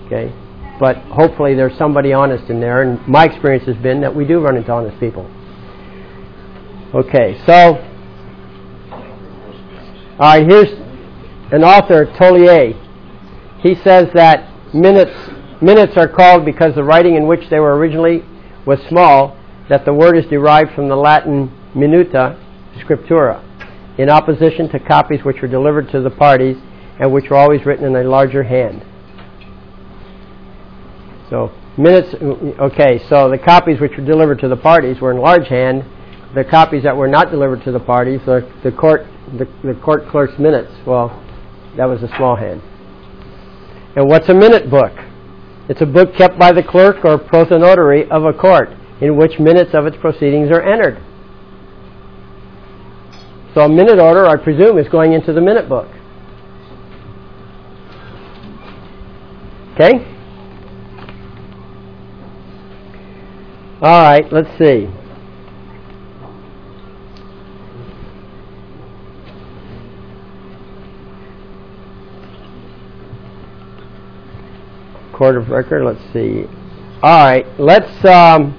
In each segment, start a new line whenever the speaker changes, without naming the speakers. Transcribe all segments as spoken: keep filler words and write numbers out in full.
Okay, but hopefully there's somebody honest in there, and my experience has been that we do run into honest people. Okay, so all right, here's an author, Tollier. He says that minutes minutes are called because the writing in which they were originally was small, that the word is derived from the Latin minuta scriptura, in opposition to copies which were delivered to the parties and which were always written in a larger hand. So minutes, okay, so the copies which were delivered to the parties were in large hand. The copies that were not delivered to the parties, the, the court the, the court clerk's minutes, well, that was a small hand. And what's a minute book? It's a book kept by the clerk or protonotary of a court in which minutes of its proceedings are entered. So a minute order, I presume, is going into the minute book. Okay? All right, let's see. Court of record, let's see. All right, let's um,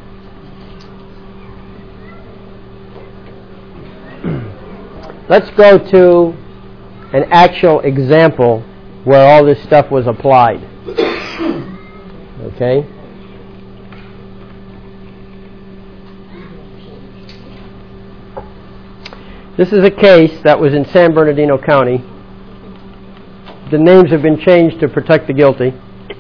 let's go to an actual example where all this stuff was applied. Okay? This is a case that was in San Bernardino County. The names have been changed to protect the guilty.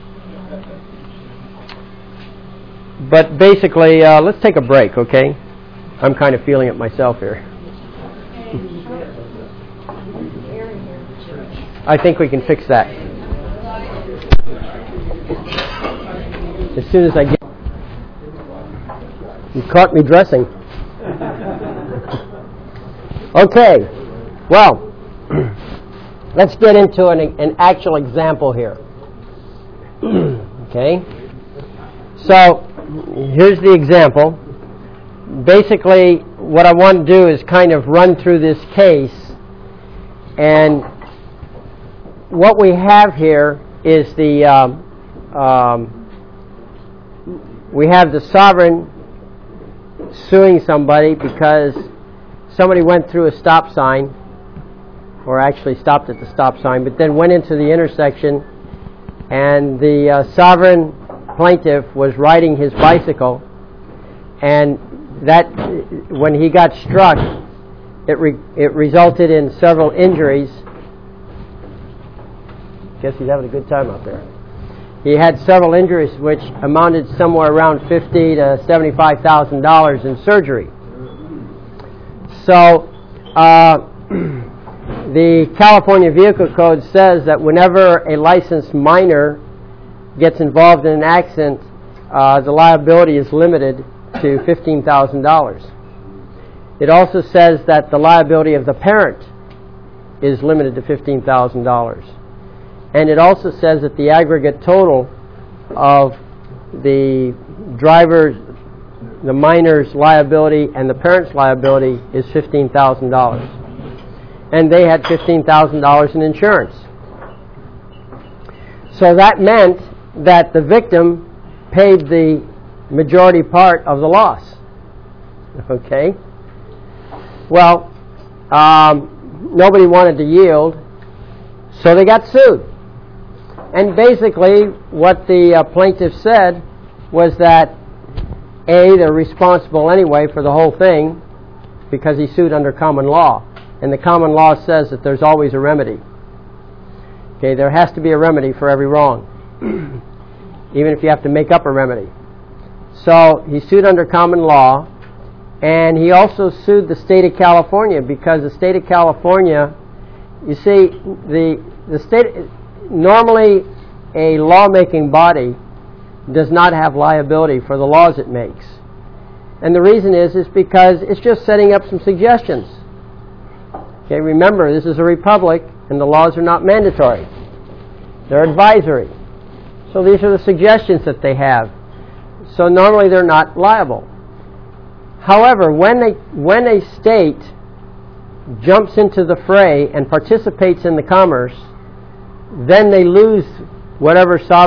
But basically, uh, let's take a break, okay? I'm kind of feeling it myself here. I think we can fix that. As soon as I get... You caught me dressing. Okay. Well, let's get into an, an actual example here. Okay? So, here's the example. Basically, what I want to do is kind of run through this case, and what we have here is the um, um, we have the sovereign suing somebody because somebody went through a stop sign, or actually stopped at the stop sign, but then went into the intersection, and the uh, sovereign plaintiff was riding his bicycle, and that when he got struck, it re- it resulted in several injuries. Guess he's having a good time out there. He had several injuries which amounted somewhere around fifty to seventy-five thousand dollars in surgery. So, uh, the California Vehicle Code says that whenever a licensed minor gets involved in an accident, uh, the liability is limited to fifteen thousand dollars. It also says that the liability of the parent is limited to fifteen thousand dollars. And it also says that the aggregate total of the driver's, the minor's liability and the parent's liability is fifteen thousand dollars. And they had fifteen thousand dollars in insurance. So that meant that the victim paid the majority part of the loss. Okay? Well, um, nobody wanted to yield, so they got sued. And basically, what the uh, plaintiff said was that, A, they're responsible anyway for the whole thing because he sued under common law. And the common law says that there's always a remedy. Okay, there has to be a remedy for every wrong, even if you have to make up a remedy. So he sued under common law, and he also sued the state of California because the state of California, you see, the the state, normally a lawmaking body does not have liability for the laws it makes. And the reason is, is because it's just setting up some suggestions. Okay, remember, this is a republic, and the laws are not mandatory. They're advisory. So these are the suggestions that they have. So normally they're not liable. However, when they, when a state jumps into the fray and participates in the commerce, then they lose whatever sovereign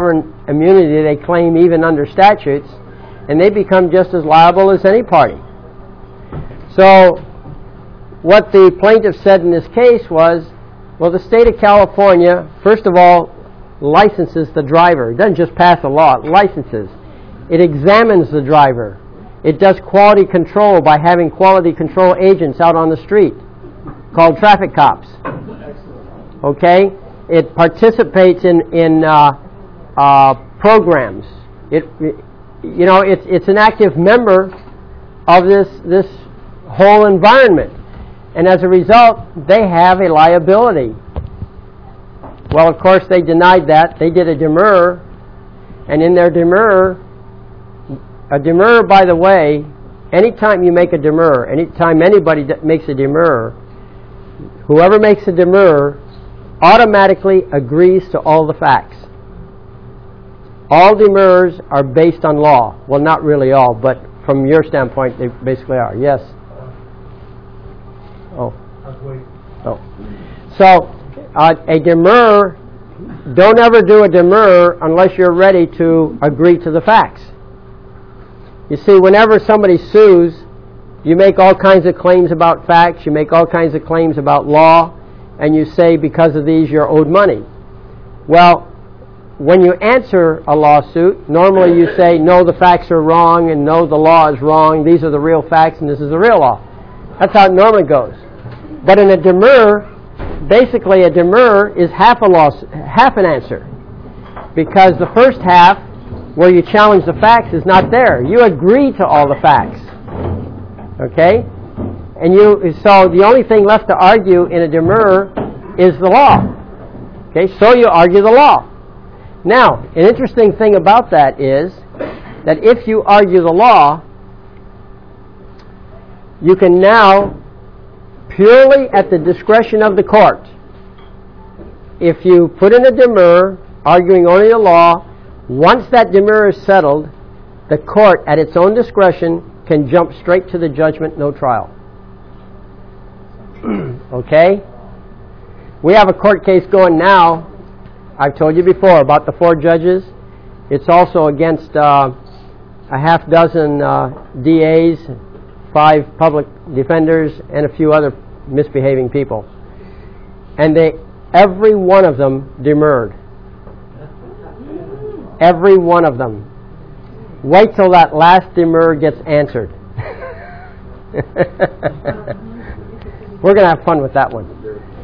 immunity they claim even under statutes, and they become just as liable as any party. So what the plaintiff said in this case was, well, the state of California, first of all, licenses the driver. It doesn't just pass a law, it licenses. It examines the driver. It does quality control by having quality control agents out on the street called traffic cops. Okay? It participates in, in uh, uh, programs. It, you know, it's, it's an active member of this, this whole environment. And as a result, they have a liability. Well, of course, they denied that. They did a demurrer. And in their demurrer, a demurrer, by the way, anytime you make a demurrer, anytime anybody makes a demurrer, whoever makes a demurrer automatically agrees to all the facts. All demurrers are based on law. Well, not really all, but from your standpoint, they basically are. Yes? Oh. Oh. So, uh, a demurrer, don't ever do a demurrer unless you're ready to agree to the facts. You see, whenever somebody sues, you make all kinds of claims about facts, you make all kinds of claims about law, and you say because of these you're owed money. Well, when you answer a lawsuit, normally you say, no, the facts are wrong, and no, the law is wrong, these are the real facts, and this is the real law. That's how it normally goes. But in a demurrer, basically a demurrer is half a loss, half an answer. Because the first half, where you challenge the facts, is not there. You agree to all the facts. Okay? And you, so the only thing left to argue in a demurrer is the law. Okay? So you argue the law. Now, an interesting thing about that is that if you argue the law, you can now, purely at the discretion of the court, if you put in a demurrer arguing only the law, once that demurrer is settled, the court, at its own discretion, can jump straight to the judgment, no trial. Okay? We have a court case going now. I've told you before about the four judges. It's also against uh, a half dozen uh, D As, five public defenders, and a few other misbehaving people. And they, every one of them demurred. Every one of them. Wait till that last demurrer gets answered. We're going to have fun with that one.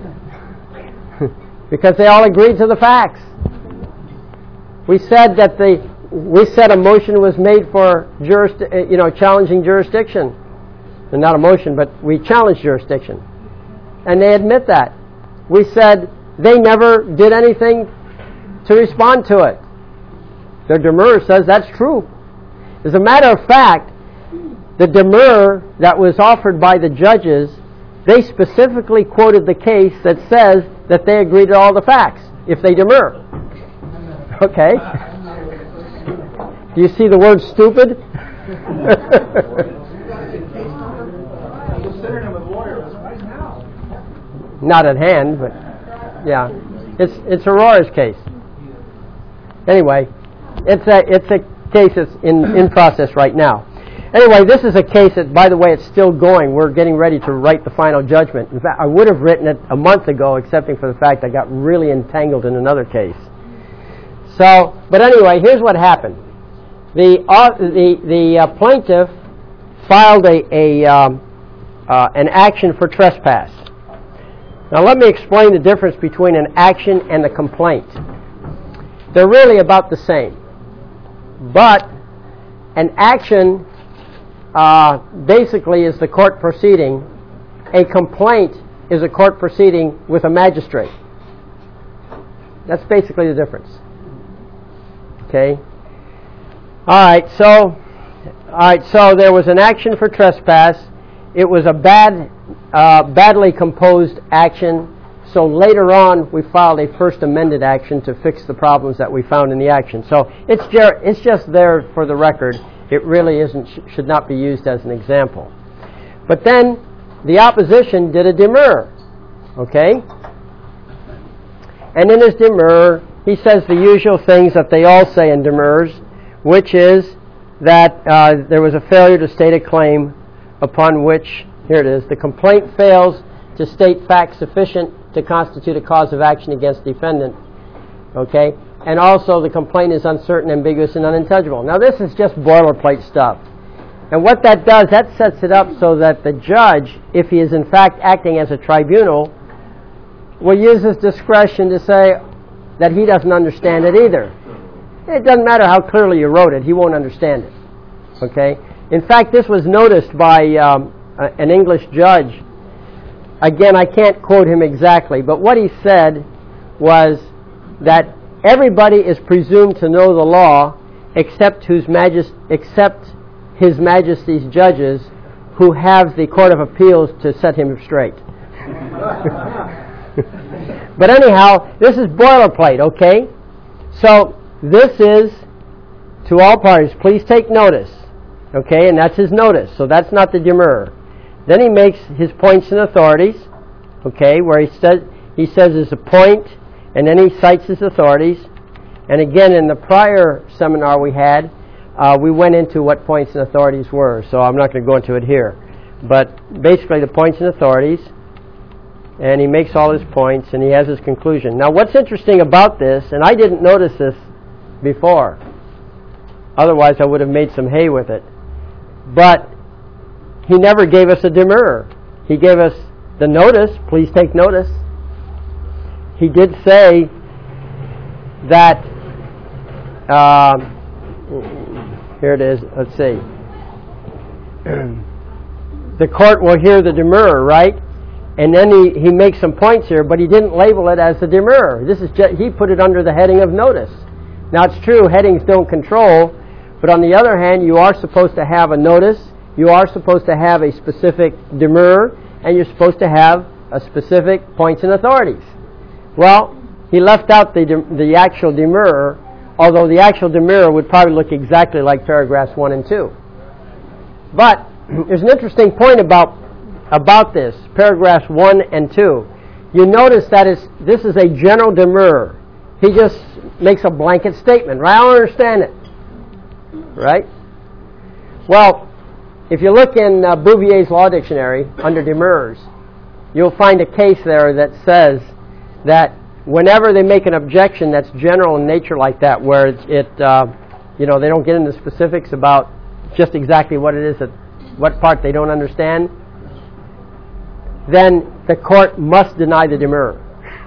Because they all agreed to the facts. We said that the we said a motion was made for juris, you know, challenging jurisdiction. And not a motion, but we challenged jurisdiction. And they admit that. We said they never did anything to respond to it. Their demurrer says that's true. As a matter of fact, the demurrer that was offered by the judges, they specifically quoted the case that says that they agree to all the facts if they demur. Okay. Do you see the word stupid? Not at hand, but yeah, it's it's Aurora's case. Anyway, it's a it's a case that's in in process right now. Anyway, this is a case that, by the way, it's still going. We're getting ready to write the final judgment. In fact, I would have written it a month ago, excepting for the fact I got really entangled in another case. So, but anyway, here's what happened. The uh, the the uh, plaintiff filed a, a um, uh, an action for trespass. Now, let me explain the difference between an action and a complaint. They're really about the same, but an action uh, basically is the court proceeding. A complaint is a court proceeding with a magistrate. That's basically the difference. Okay. All right. So, all right. So there was an action for trespass. It was a bad, uh, badly composed action. So later on, we filed a first amended action to fix the problems that we found in the action. So it's jer- it's just there for the record. It really isn't sh- should not be used as an example. But then the opposition did a demurrer. Okay. And in his demurrer, he says the usual things that they all say in demurs, which is that uh, there was a failure to state a claim upon which, here it is, the complaint fails to state facts sufficient to constitute a cause of action against defendant. Okay? And also the complaint is uncertain, ambiguous, and unintelligible. Now this is just boilerplate stuff. And what that does, that sets it up so that the judge, if he is in fact acting as a tribunal, will use his discretion to say that he doesn't understand it either. It doesn't matter how clearly you wrote it, he won't understand it. Okay? In fact, this was noticed by um, an English judge. Again, I can't quote him exactly, but what he said was that everybody is presumed to know the law except whose majest- except His Majesty's judges who have the Court of Appeals to set him straight. But anyhow, this is boilerplate, okay? So this is to all parties, please take notice, okay? And that's his notice, so that's not the demurrer. Then he makes his points and authorities, okay, where he says he says his point, and then he cites his authorities. And again, in the prior seminar we had, uh, we went into what points and authorities were, so I'm not going to go into it here. But basically the points and authorities, and he makes all his points, and he has his conclusion. Now what's interesting about this, and I didn't notice this before, otherwise I would have made some hay with it, but he never gave us a demurrer. He gave us the notice, please take notice. He did say that, uh, here it is, let's see, the court will hear the demurrer, right? And then he, he makes some points here, but he didn't label it as the demurrer. This is just, he put it under the heading of notice. Now it's true, headings don't control, but on the other hand, you are supposed to have a notice, you are supposed to have a specific demurrer, and you're supposed to have a specific points and authorities. Well, he left out the the actual demurrer, although the actual demurrer would probably look exactly like paragraphs one and two. But there's an interesting point about about this, paragraphs one and two. You notice that it's, this is a general demurrer. He just makes a blanket statement, right? I don't understand it. Right? Well, if you look in uh, Bouvier's Law Dictionary under demurrers, you'll find a case there that says that whenever they make an objection that's general in nature like that, where it, it uh, you know, they don't get into specifics about just exactly what it is, that what part they don't understand, then the court must deny the demurrer.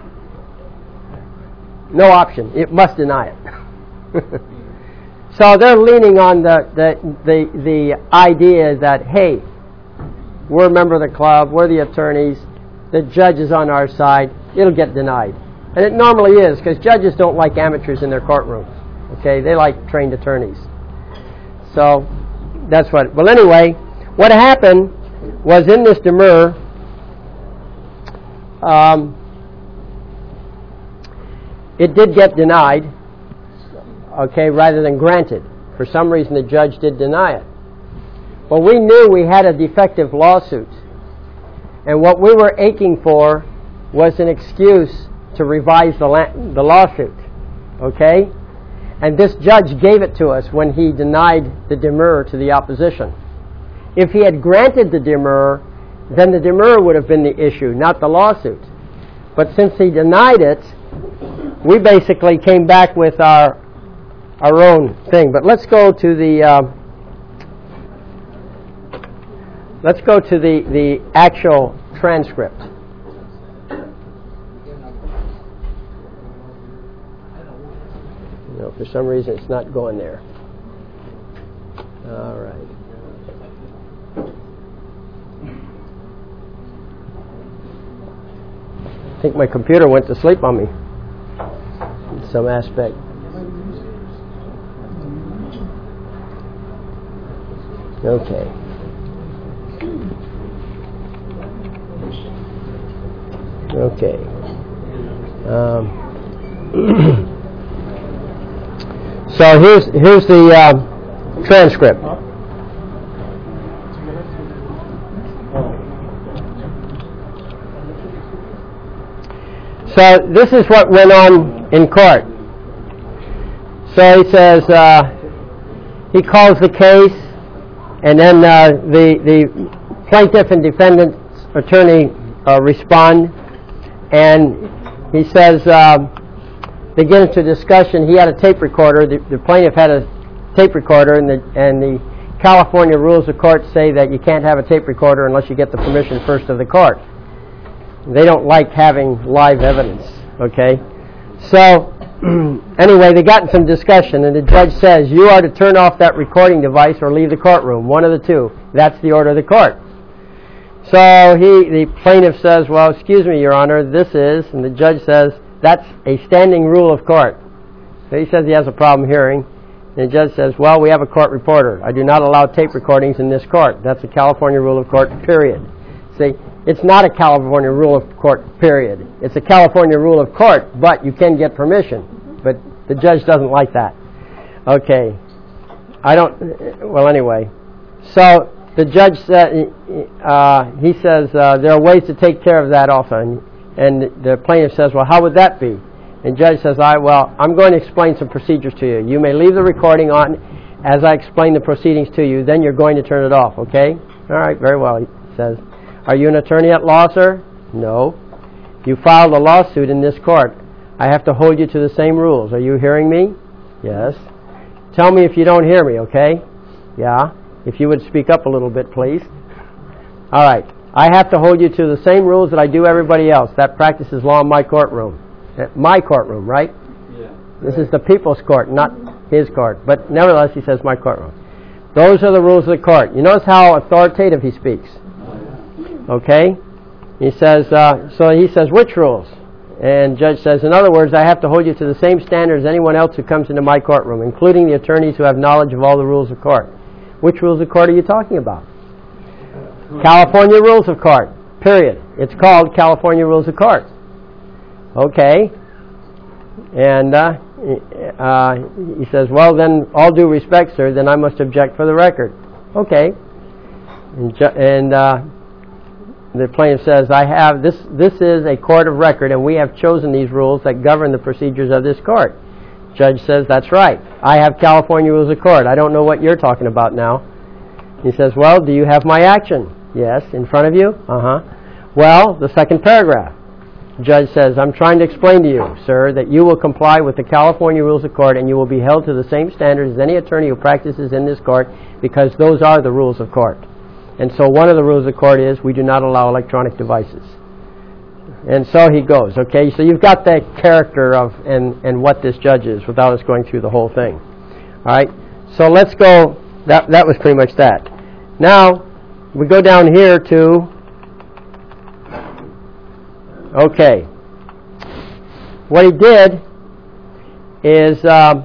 No option. It must deny it. So they're leaning on the, the, the, the idea that, hey, we're a member of the club, we're the attorneys, the judge is on our side, it'll get denied. And it normally is, because judges don't like amateurs in their courtrooms. Okay, they like trained attorneys. So that's what. Well, anyway, what happened was in this demurrer, um, it did get denied, okay, rather than granted. For some reason, the judge did deny it. Well, we knew we had a defective lawsuit, and what we were aching for was an excuse to revise the, la- the lawsuit, okay? And this judge gave it to us when he denied the demurrer to the opposition. If he had granted the demurrer, then the demurrer would have been the issue, not the lawsuit. But since he denied it, we basically came back with our our own thing. But let's go to the uh, let's go to the the actual transcript. No, for some reason it's not going there. All right. I think my computer went to sleep on me in some aspect. Okay. Okay. Um, so here's here's the uh, transcript. So this is what went on in court. So he says, uh, he calls the case, and then uh, the, the plaintiff and defendant's attorney uh, respond, and he says, uh, they get into discussion. He had a tape recorder. The, the plaintiff had a tape recorder, and the, and the California rules of court say that you can't have a tape recorder unless you get the permission first of the court. They don't like having live evidence, okay? So, anyway, they got in some discussion, and the judge says, you are to turn off that recording device or leave the courtroom, one of the two. That's the order of the court. So he, the plaintiff says, well, excuse me, Your Honor, this is, and the judge says, that's a standing rule of court. So he says he has a problem hearing, and the judge says, well, we have a court reporter. I do not allow tape recordings in this court. That's a California rule of court, period. See, it's not a California rule of court, period. It's a California rule of court, but you can get permission. But the judge doesn't like that. Okay. I don't, well, anyway. So the judge said, uh, he says, uh, there are ways to take care of that also. And, and the plaintiff says, well, how would that be? And the judge says, I, well, I'm going to explain some procedures to you. You may leave the recording on as I explain the proceedings to you, then you're going to turn it off, okay? All right, very well, he says. Are you an attorney at law, sir? No. You filed a lawsuit in this court. I have to hold you to the same rules. Are you hearing me? Yes. Tell me if you don't hear me, okay? Yeah. If you would speak up a little bit, please. All right. I have to hold you to the same rules that I do everybody else. That practices law in my courtroom. My courtroom, right? Yeah. This is the people's court, not his court. But nevertheless, he says my courtroom. Those are the rules of the court. You notice how authoritative he speaks. Okay? He says, uh, so he says, which rules? And judge says, in other words, I have to hold you to the same standards as anyone else who comes into my courtroom, including the attorneys who have knowledge of all the rules of court. Which rules of court are you talking about? California rules of court, period. It's called California rules of court. Okay. And uh, uh, he says, well, then, all due respect, sir, then I must object for the record. Okay. And, ju- and uh, the plaintiff says, I have, this, this is a court of record, and we have chosen these rules that govern the procedures of this court. Judge says, that's right. I have California rules of court. I don't know what you're talking about now. He says, well, do you have my action? Yes. In front of you? Uh-huh. Well, the second paragraph. Judge says, I'm trying to explain to you, sir, that you will comply with the California rules of court and you will be held to the same standards as any attorney who practices in this court, because those are the rules of court. And so one of the rules of court is we do not allow electronic devices. And so he goes, okay? So you've got the character of and, and what this judge is without us going through the whole thing. All right? So let's go, that, that was pretty much that. Now, we go down here to, okay. What he did is um,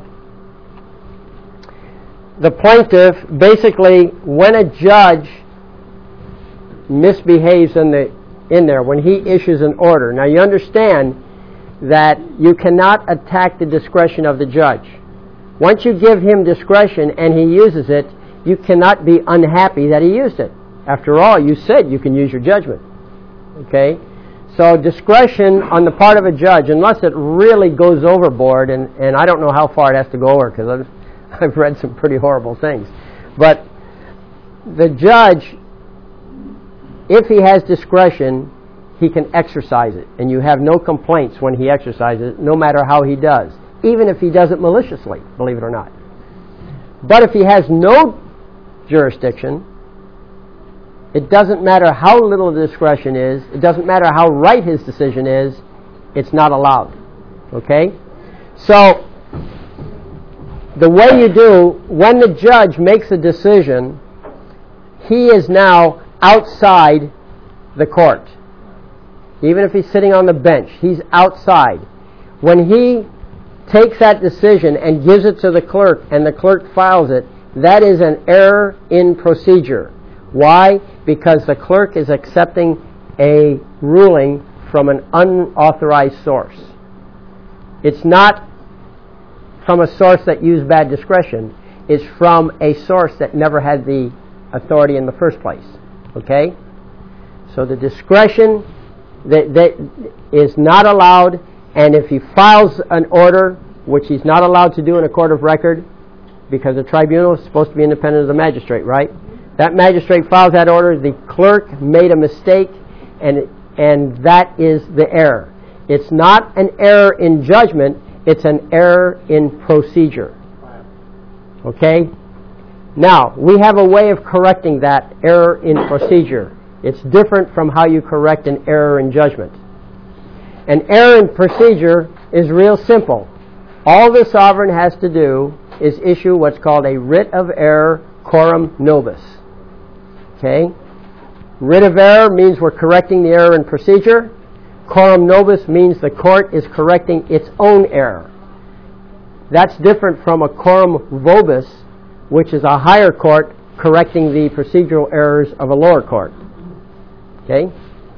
the plaintiff, basically, when a judge misbehaves in the in there, when he issues an order. Now you understand that you cannot attack the discretion of the judge. Once you give him discretion and he uses it, you cannot be unhappy that he used it. After all, you said you can use your judgment. Okay? So discretion on the part of a judge, unless it really goes overboard, and, and I don't know how far it has to go over, because I've, I've read some pretty horrible things. But the judge, if he has discretion, he can exercise it. And you have no complaints when he exercises it, no matter how he does. Even if he does it maliciously, believe it or not. But if he has no jurisdiction, it doesn't matter how little the discretion is, it doesn't matter how right his decision is, it's not allowed. Okay? So, the way you do, when the judge makes a decision, he is now outside the court. Even if he's sitting on the bench, he's outside. When he takes that decision and gives it to the clerk and the clerk files it, that is an error in procedure. Why? Because the clerk is accepting a ruling from an unauthorized source. It's not from a source that used bad discretion. It's from a source that never had the authority in the first place. Okay? So the discretion that, that is not allowed, and if he files an order which he's not allowed to do in a court of record, because the tribunal is supposed to be independent of the magistrate, right? That magistrate files that order, the clerk made a mistake, and and that is the error. It's not an error in judgment, it's an error in procedure. Okay? Now, we have a way of correcting that error in procedure. It's different from how you correct an error in judgment. An error in procedure is real simple. All the sovereign has to do is issue what's called a writ of error coram nobis. Okay? Writ of error means we're correcting the error in procedure. Coram nobis means the court is correcting its own error. That's different from a coram vobis, which is a higher court correcting the procedural errors of a lower court. Okay?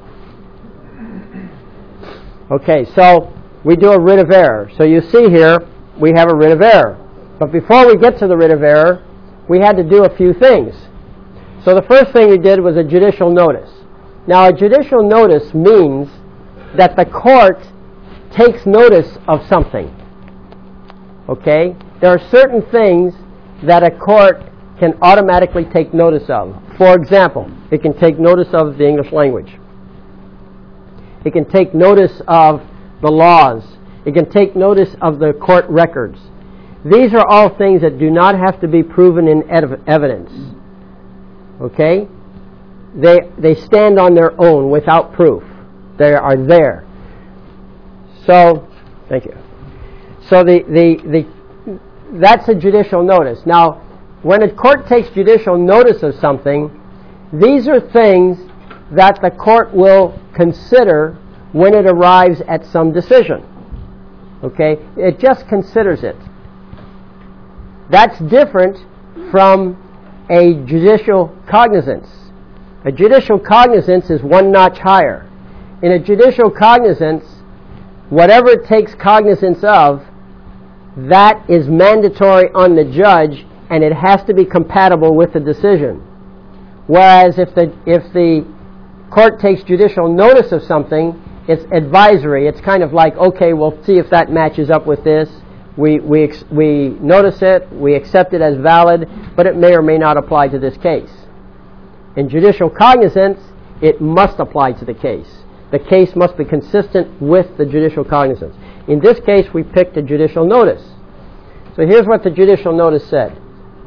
Okay, so we do a writ of error. So you see here, we have a writ of error. But before we get to the writ of error, we had to do a few things. So the first thing we did was a judicial notice. Now, a judicial notice means that the court takes notice of something. Okay? There are certain things that a court can automatically take notice of. For example, it can take notice of the English language. It can take notice of the laws. It can take notice of the court records. These are all things that do not have to be proven in ev- evidence. Okay? They they stand on their own without proof. They are there. So, thank you. So the, the, the that's a judicial notice. Now, when a court takes judicial notice of something, these are things that the court will consider when it arrives at some decision. Okay? It just considers it. That's different from a judicial cognizance. A judicial cognizance is one notch higher. In a judicial cognizance, whatever it takes cognizance of, that is mandatory on the judge, and it has to be compatible with the decision. Whereas if the if the court takes judicial notice of something, it's advisory. It's kind of like, okay, we'll see if that matches up with this. We we we notice it, we accept it as valid, but it may or may not apply to this case. In judicial cognizance, it must apply to the case. The case must be consistent with the judicial cognizance. In this case, we picked a judicial notice. So here's what the judicial notice said.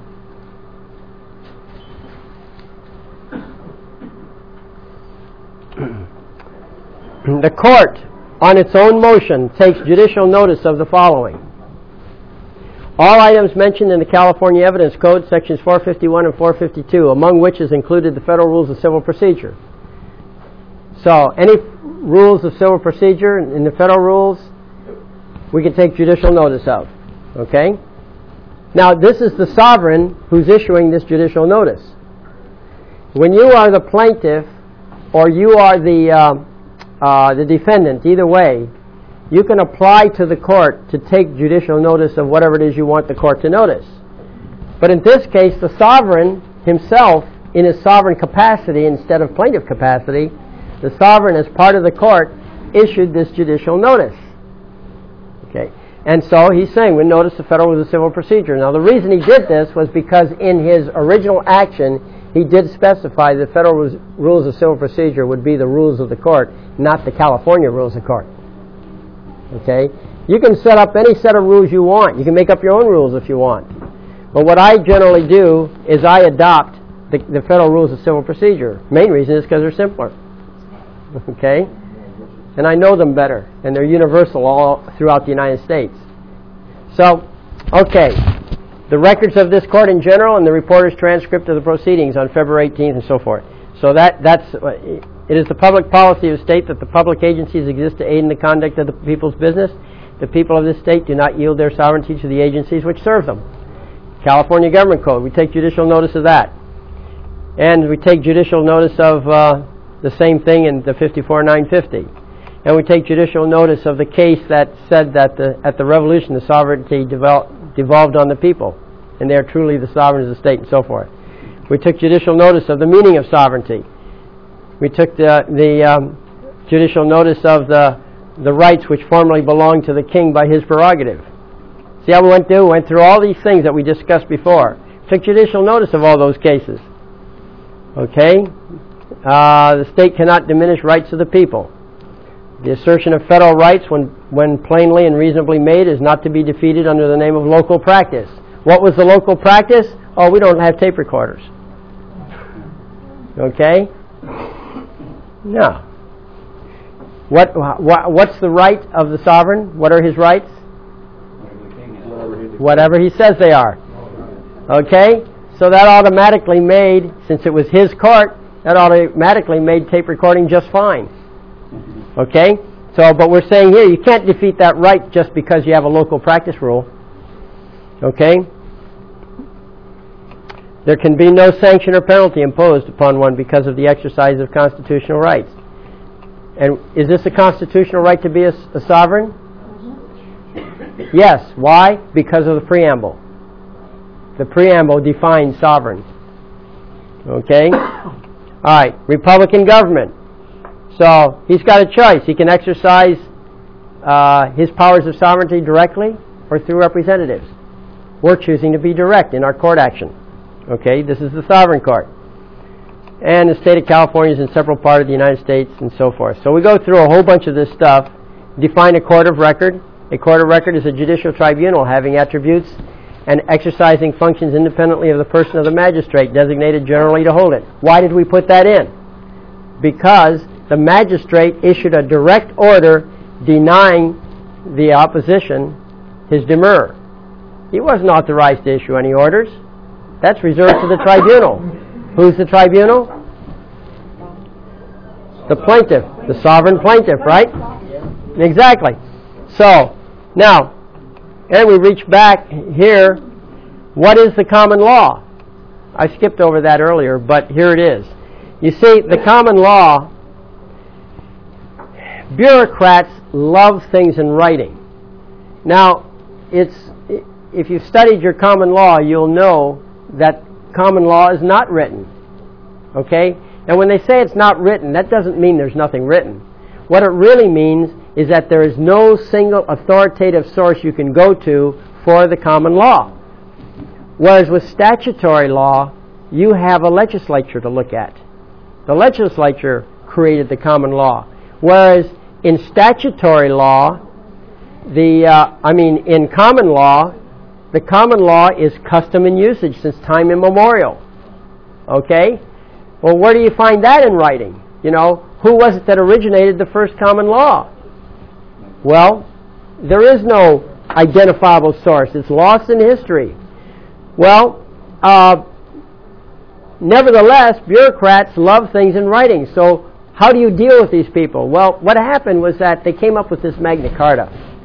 The court, on its own motion, takes judicial notice of the following. All items mentioned in the California Evidence Code, sections four fifty-one and four fifty-two, among which is included the Federal Rules of Civil Procedure. So, any rules of civil procedure in the federal rules, we can take judicial notice of. Okay? Now, this is the sovereign who's issuing this judicial notice. When you are the plaintiff, or you are the uh, uh, the defendant, either way, you can apply to the court to take judicial notice of whatever it is you want the court to notice. But in this case, the sovereign himself, in his sovereign capacity instead of plaintiff capacity, the sovereign, as part of the court, issued this judicial notice. Okay, and so he's saying, we notice the Federal Rules of Civil Procedure. Now, the reason he did this was because in his original action, he did specify the Federal Rules of Civil Procedure would be the rules of the court, not the California Rules of Court. Okay? You can set up any set of rules you want. You can make up your own rules if you want. But what I generally do is I adopt the, the Federal Rules of Civil Procedure. Main reason is because they're simpler. Okay? And I know them better. And they're universal all throughout the United States. So, okay. The records of this court in general and the reporter's transcript of the proceedings on February eighteenth and so forth. So that that's... It is the public policy of the state that the public agencies exist to aid in the conduct of the people's business. The people of this state do not yield their sovereignty to the agencies which serve them. California Government Code, we take judicial notice of that. And we take judicial notice of uh, the same thing in the fifty-four nine fifty. And we take judicial notice of the case that said that the, at the Revolution the sovereignty devel- devolved on the people. And they are truly the sovereigns of the state and so forth. We took judicial notice of the meaning of sovereignty. We took the, the um, judicial notice of the, the rights which formerly belonged to the king by his prerogative. See how we went through? We went through all these things that we discussed before. Took judicial notice of all those cases. Okay? Uh, the state cannot diminish rights of the people. The assertion of federal rights, when, when plainly and reasonably made, is not to be defeated under the name of local practice. What was the local practice? Oh, we don't have tape recorders. Okay? No. What, what, what's the right of the sovereign? What are his rights? Whatever he says they are. Okay? So that automatically made, since it was his court, that automatically made tape recording just fine. Okay? So, but we're saying here, you can't defeat that right just because you have a local practice rule. Okay? There can be no sanction or penalty imposed upon one because of the exercise of constitutional rights. And is this a constitutional right to be a, a sovereign? Yes. Why? Because of the preamble. The preamble defines sovereign. Okay? All right. Republican government. So he's got a choice. He can exercise uh, his powers of sovereignty directly or through representatives. We're choosing to be direct in our court action. Okay? This is the sovereign court. And the state of California is an inseparable part of the United States and so forth. So we go through a whole bunch of this stuff. Define a court of record. A court of record is a judicial tribunal having attributes and exercising functions independently of the person of the magistrate designated generally to hold it. Why did we put that in? Because the magistrate issued a direct order denying the opposition his demurrer. He wasn't authorized to issue any orders. That's reserved to the tribunal. Who's the tribunal? The plaintiff, the sovereign plaintiff, right? Exactly. So, now, and we reach back here. What is the common law? I skipped over that earlier, but here it is. You see, the common law, bureaucrats love things in writing. Now, it's if you've studied your common law, you'll know that common law is not written. Okay? And when they say it's not written, that doesn't mean there's nothing written. What it really means is that there is no single authoritative source you can go to for the common law. Whereas with statutory law, you have a legislature to look at. The legislature created the common law. Whereas in statutory law, the uh, I mean in common law, the common law is custom and usage since time immemorial. Okay? Well, where do you find that in writing? You know, who was it that originated the first common law? Well, there is no identifiable source. It's lost in history. Well, uh, nevertheless, bureaucrats love things in writing. So how do you deal with these people? Well, what happened was that they came up with this Magna Carta.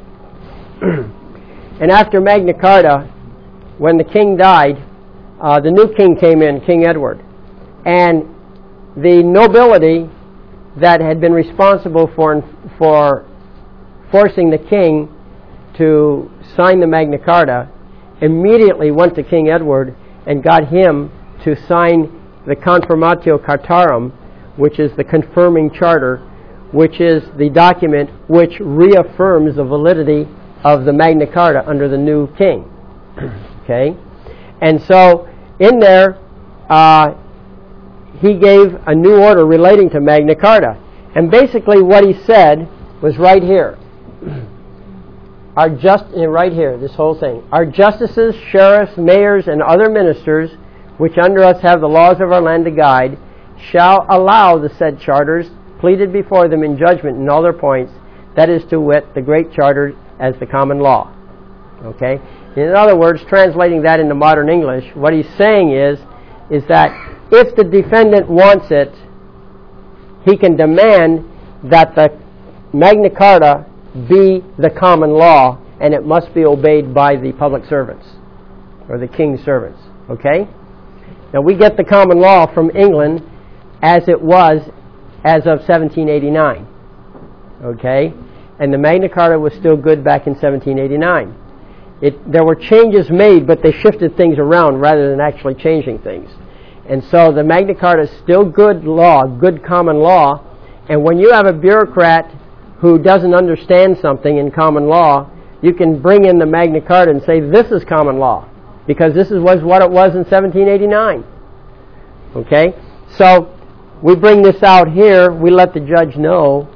And after Magna Carta, when the king died, uh, the new king came in, King Edward. And the nobility that had been responsible for for forcing the king to sign the Magna Carta immediately went to King Edward and got him to sign the Confirmatio Cartarum, which is the confirming charter, which is the document which reaffirms the validity of the Magna Carta under the new king. Okay? And so in there, uh, he gave a new order relating to Magna Carta. And basically what he said was right here. Our just right here, this whole thing. Our justices, sheriffs, mayors, and other ministers, which under us have the laws of our land to guide, shall allow the said charters pleaded before them in judgment in all their points, that is to wit, the great charter as the common law. Okay? In other words, translating that into modern English, what he's saying is, is that if the defendant wants it, he can demand that the Magna Carta be the common law, and it must be obeyed by the public servants, or the king's servants. Okay? Now we get the common law from England as it was as of seventeen eighty-nine. Okay? And the Magna Carta was still good back in seventeen eighty-nine. It, there were changes made, but they shifted things around rather than actually changing things. And so the Magna Carta is still good law, good common law, and when you have a bureaucrat who doesn't understand something in common law, you can bring in the Magna Carta and say this is common law, because this is, was what it was in seventeen eighty-nine. Okay? So we bring this out here, we let the judge know